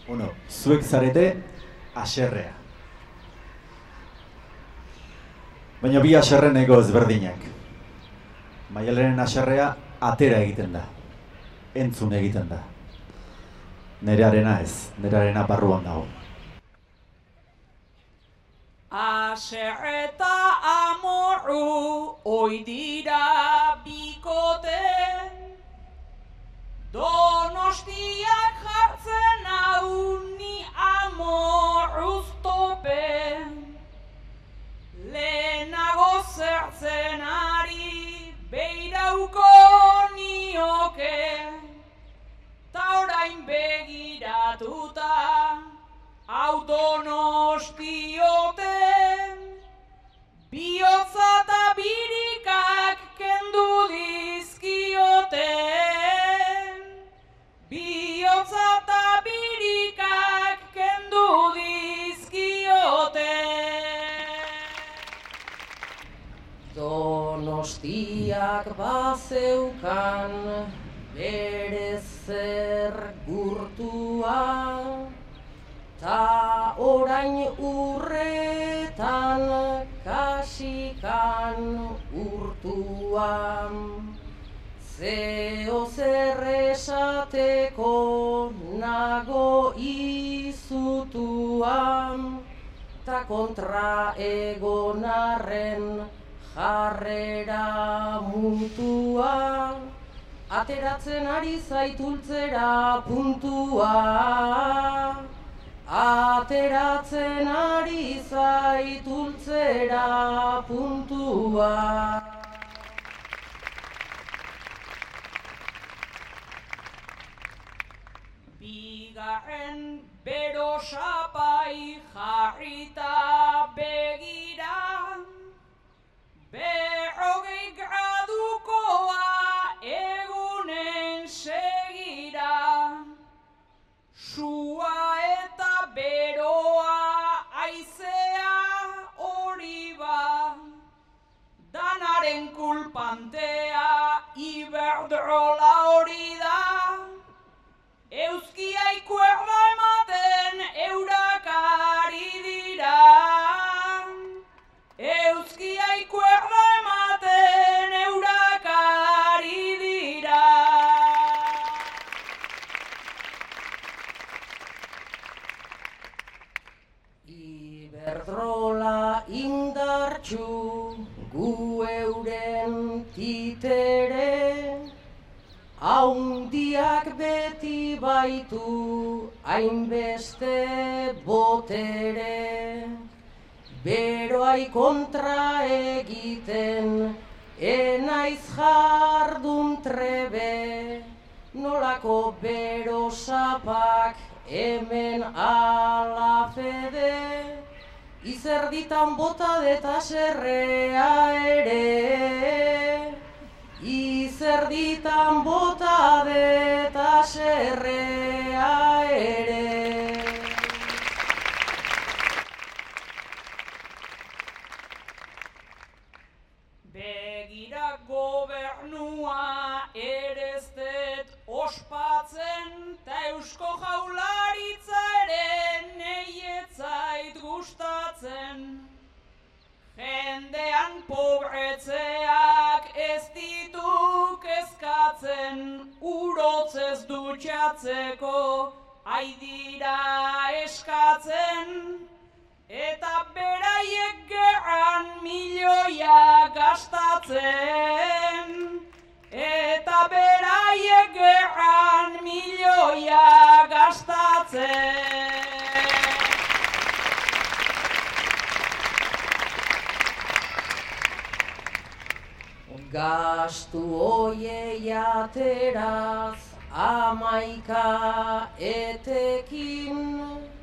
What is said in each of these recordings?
Zuek zarete haserrea. Baina bi haserreneko ezberdinak. Maialenen haserrea atera egiten da. Entzun egiten da. Nerearena ez, nerearena barruan dago. Haserre eta amorru oi dira bikote, Donostiak jartzen hau ni amorruz tope, lehenago zertzen ari beirauko nioke, ta orain begiratuta hau Donostiote, bihotza eta birikak kendu dizkiote, bihotza eta birikak kendu dizkiote. Donostiak bazeukan bere zer gurtua, ta orain urretan kasikan urtuan, zeo zer esateko nago izutuan, ta kontra egonarren jarrera mutua, ateratzen ari zaitultzera puntua, ateratzen ari zaitultzera puntua. Bigarren bero sapai jarrita begira, 40 gradukoa egunen segira, sua eta beroa aizea hori ba, danaren kulpantea Iberdrola hori da, Euskia ikuerda ematen eurak ari dira, Euskia ikuerda ematen eurak ari dira. Iberdrola indartxu gu euren titere, haundiak beti baitu hainbeste botere, beroai kontra egiten enaiz jardun trebe, nolako bero sapak hemen ala fede, izerditan bota deta serrea ere, izerditan bota deta serrea ere. Begira gobernua ereztet ospatzen, ta Eusko Jaurlaritza ere neietzait gustatzen. Jendean pobretzeak ez ditu kezkatzen, urotzez dutxatzeko aidira eskatzen, eta beraiek gerran milioia gastatzen, eta beraiek gerran milioia gastatzen. Gastu hoiei ateraz 11 etekin,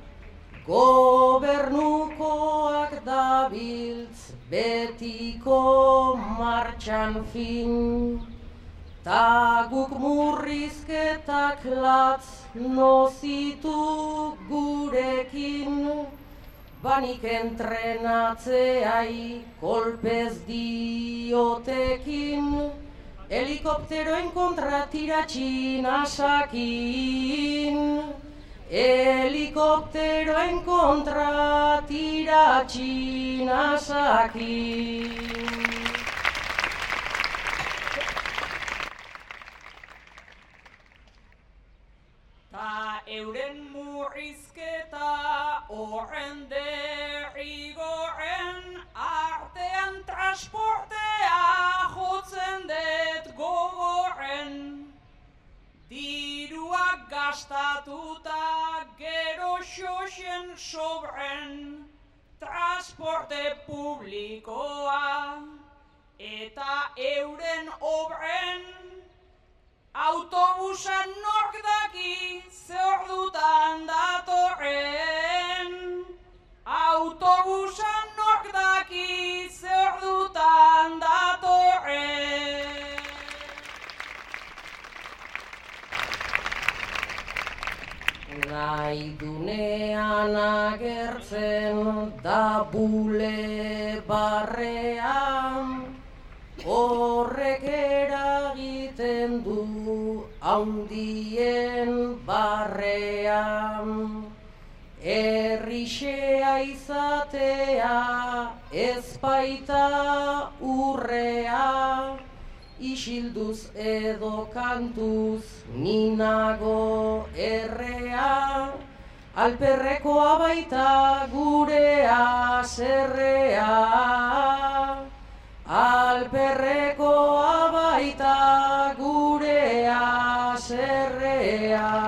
gobernukoak dabiltz betiko martxan fin, ta guk murrizketak latz nozitu gurekin, banik entrenatzeai kolpez diotekin, helikopteroen kontra tiratxin asakin, helikopteroen kontra tiratxi nazaki. Ta euren murrizketa horren derrigoren artean transportea jotzen dut gogorren. Diruak gastatuta gero xoxen sobren transporte publikoa eta euren obren autobusan nork daki ze ordutan datorren. Autobusan nork daki ze ordutan datorren. Nahi dunean agertzen da bule barrean, horrek eragiten du haundien barrean. Errixea izatea ez baita urrea, isilduz edo kantuz ninago errea, alperrekoa baita gurea zerrea. Alperrekoa baita gurea zerrea.